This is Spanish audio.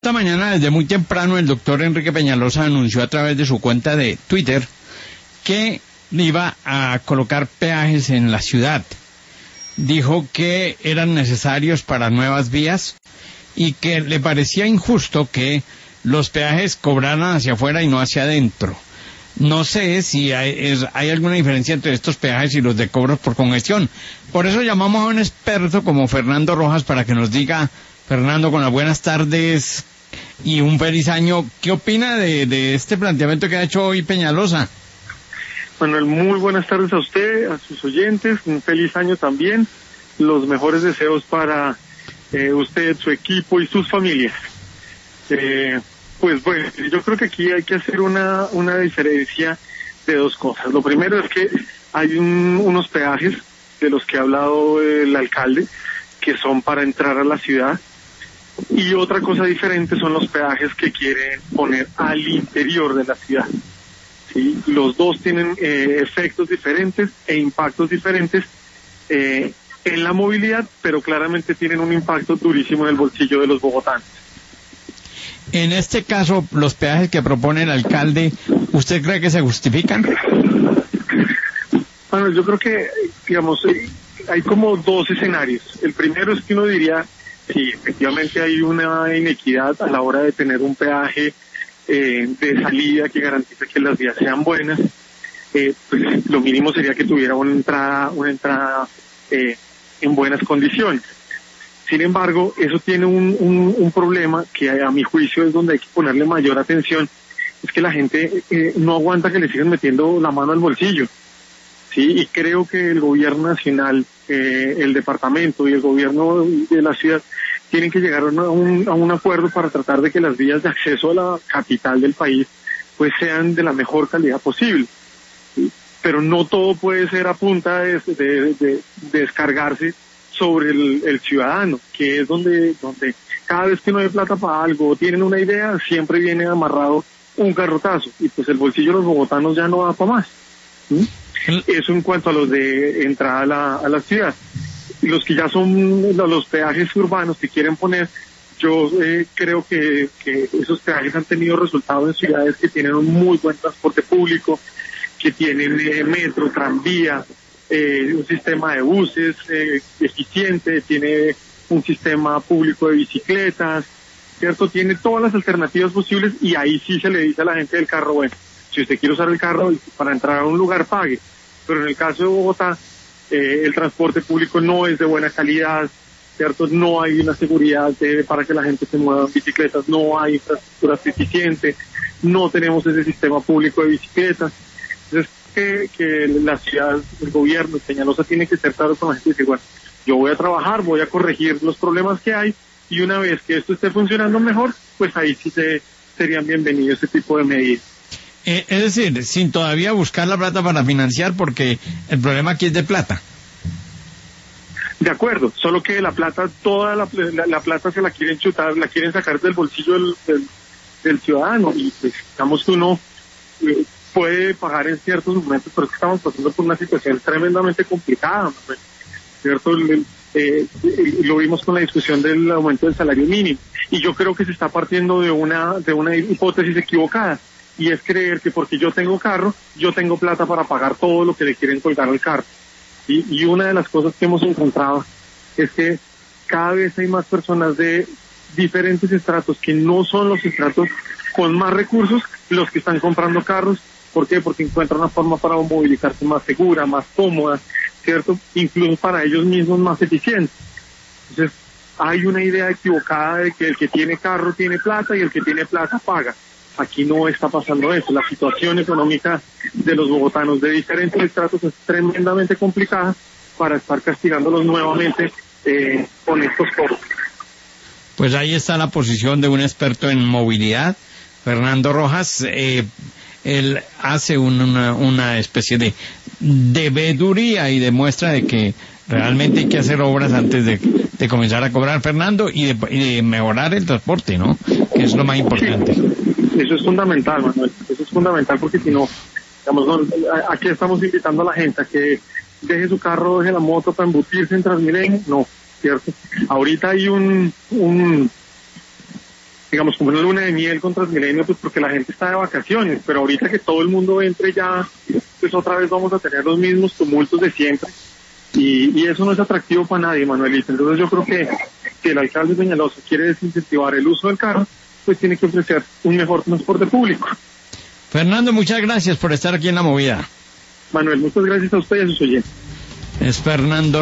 Esta mañana, desde muy temprano, el doctor Enrique Peñalosa anunció a través de su cuenta de Twitter que iba a colocar peajes en la ciudad. Dijo que eran necesarios para nuevas vías y que le parecía injusto que los peajes cobraran hacia afuera y no hacia adentro. No sé si hay alguna diferencia entre estos peajes y los de cobros por congestión. Por eso llamamos a un experto como Fernando Rojas para que nos diga, Fernando, con las buenas tardes y un feliz año, ¿qué opina de este planteamiento que ha hecho hoy Peñalosa? Manuel, muy buenas tardes a usted, a sus oyentes, un feliz año también, los mejores deseos para usted, su equipo y sus familias. Pues bueno, yo creo que aquí hay que hacer una diferencia de dos cosas. Lo primero es que hay unos peajes de los que ha hablado el alcalde, que son para entrar a la ciudad, y otra cosa diferente son los peajes que quieren poner al interior de la ciudad. ¿Sí? Los dos tienen efectos diferentes e impactos diferentes en la movilidad, pero claramente tienen un impacto durísimo en el bolsillo de los bogotanos. En este caso, los peajes que propone el alcalde, ¿usted cree que se justifican? Bueno, yo creo que, digamos, hay como dos escenarios. El primero es que uno diría, sí, efectivamente hay una inequidad a la hora de tener un peaje de salida que garantice que las vías sean buenas. Pues lo mínimo sería que tuviera una entrada en buenas condiciones. Sin embargo, eso tiene un problema que a mi juicio es donde hay que ponerle mayor atención, es que la gente no aguanta que le sigan metiendo la mano al bolsillo. Sí, y creo que el gobierno nacional, el departamento y el gobierno de la ciudad tienen que llegar a un acuerdo para tratar de que las vías de acceso a la capital del país pues sean de la mejor calidad posible. ¿Sí? Pero no todo puede ser a punta de descargarse sobre el ciudadano, que es donde cada vez que no hay plata para algo o tienen una idea, siempre viene amarrado un garrotazo, y pues el bolsillo de los bogotanos ya no da para más. ¿Sí? Eso en cuanto a los de entrada a la ciudad. Y los que ya son los peajes urbanos que quieren poner, yo creo que esos peajes han tenido resultados en ciudades que tienen un muy buen transporte público, que tienen metro, tranvía, un sistema de buses eficiente, tiene un sistema público de bicicletas, ¿cierto? Tiene todas las alternativas posibles, y ahí sí se le dice a la gente del carro, bueno, si usted quiere usar el carro para entrar a un lugar, pague. Pero en el caso de Bogotá, el transporte público no es de buena calidad, ¿cierto? No hay una seguridad para que la gente se mueva en bicicletas, no hay infraestructura suficiente, no tenemos ese sistema público de bicicletas. Entonces, que la ciudad, el gobierno, Peñalosa tiene que ser claro con la gente y decir, bueno, yo voy a trabajar, voy a corregir los problemas que hay, y una vez que esto esté funcionando mejor, pues ahí sí serían bienvenidos ese tipo de medidas. Es decir, sin todavía buscar la plata para financiar, porque el problema aquí es de plata. De acuerdo, solo que la plata, toda la plata se la quieren chutar, la quieren sacar del bolsillo del ciudadano, y pues digamos que uno puede pagar en ciertos momentos, pero es que estamos pasando por una situación tremendamente complicada, ¿no? ¿Cierto? Lo vimos con la discusión del aumento del salario mínimo, y yo creo que se está partiendo de una hipótesis equivocada, y es creer que porque yo tengo carro, yo tengo plata para pagar todo lo que le quieren colgar al carro. ¿Sí? Y una de las cosas que hemos encontrado es que cada vez hay más personas de diferentes estratos que no son los estratos con más recursos los que están comprando carros. ¿Por qué? Porque encuentran una forma para movilizarse más segura, más cómoda, ¿cierto? Incluso para ellos mismos más eficiente. Entonces, hay una idea equivocada de que el que tiene carro tiene plata y el que tiene plata paga. Aquí no está pasando eso. La situación económica de los bogotanos de diferentes estratos es tremendamente complicada para estar castigándolos nuevamente con estos costos. Pues ahí está la posición de un experto en movilidad, Fernando Rojas. Él hace una especie de veeduría y demuestra de que realmente hay que hacer obras antes de comenzar a cobrar, Fernando, y de mejorar el transporte, ¿no? Que es lo más importante. Sí. Eso es fundamental, Manuel. Eso es fundamental, porque si no, digamos, aquí estamos invitando a la gente a que deje su carro, deje la moto para embutirse en Transmilenio. No, ¿cierto? Ahorita hay digamos, como una luna de miel con Transmilenio, pues porque la gente está de vacaciones, pero ahorita que todo el mundo entre ya, pues otra vez vamos a tener los mismos tumultos de siempre, y eso no es atractivo para nadie, Manuelita. Entonces yo creo que si el alcalde Peñalosa quiere desincentivar el uso del carro, pues tiene que ofrecer un mejor transporte público. Fernando, muchas gracias por estar aquí en La Movida. Manuel, muchas gracias a usted y a sus oyentes. Es Fernando